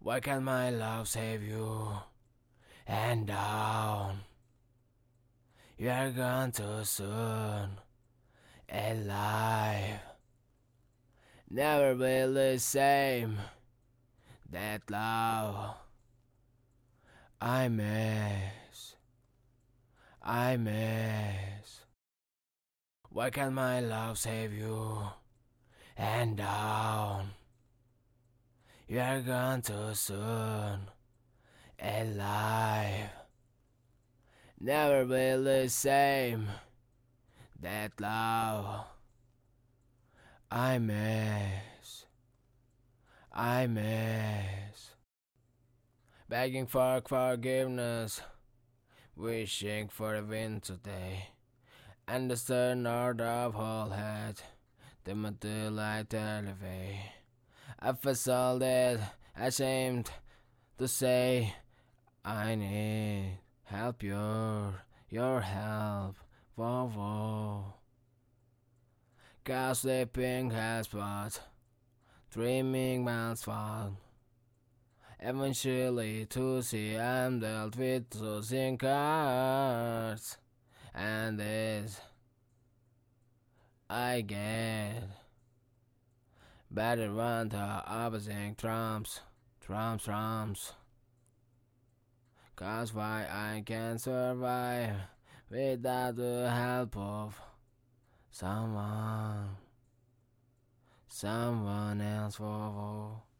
Why can't my love save you? And down, you're gone too soon. Alive, never be the same. That love I miss, I miss. Why can't my love save you? And down, you're gone too soon. Alive, never be the same. That love I miss, I miss. Begging for forgiveness, wishing for a winter day, and the stern order of whole head, the light elevate. I feel so dead, ashamed to say I need help, your help, whoa, whoa. Cause sleeping has but dreaming man's fall. Eventually to see I'm dealt with losing cards, and this I get. Better run to opposing trumps. Cause why I can't survive without the help of someone else. Whoa, whoa.